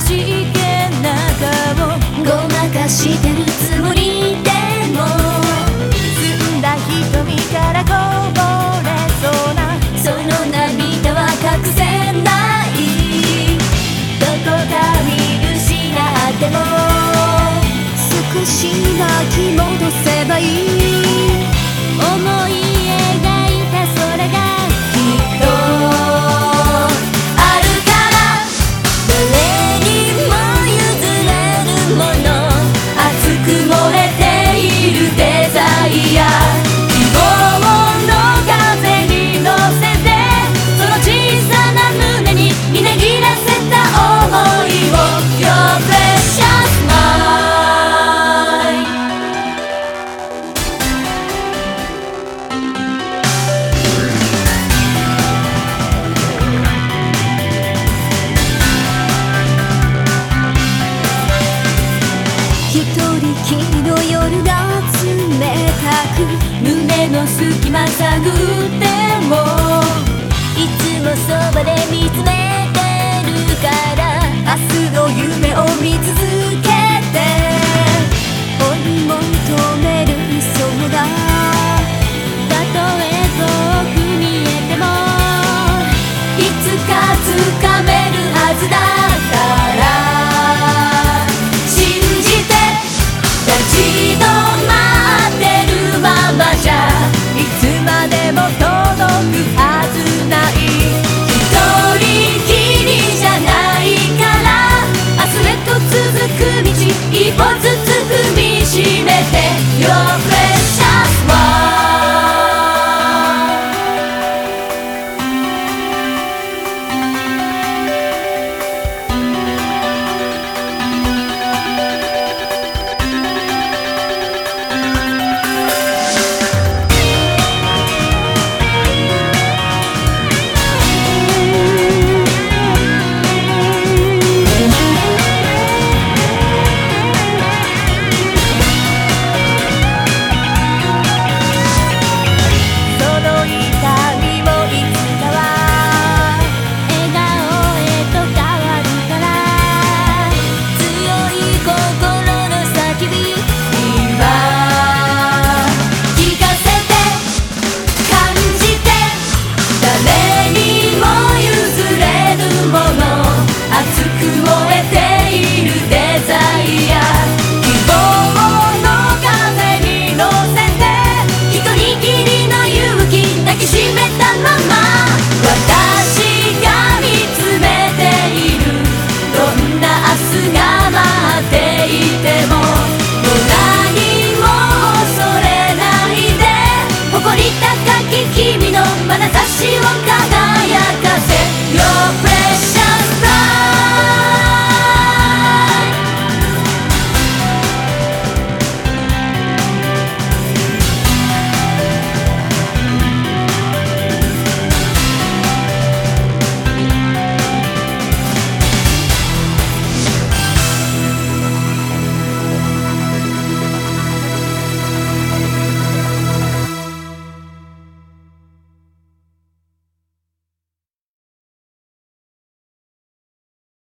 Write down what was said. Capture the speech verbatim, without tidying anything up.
しげな顔ごまかしてるつもりでも澄んだ瞳からこぼれそうなその涙は隠せないどこか見失っても少し巻き戻せばいい思い一人きりの夜が冷たく胸の隙間探ってもいつもそばで見つめてるから明日の夢を見続け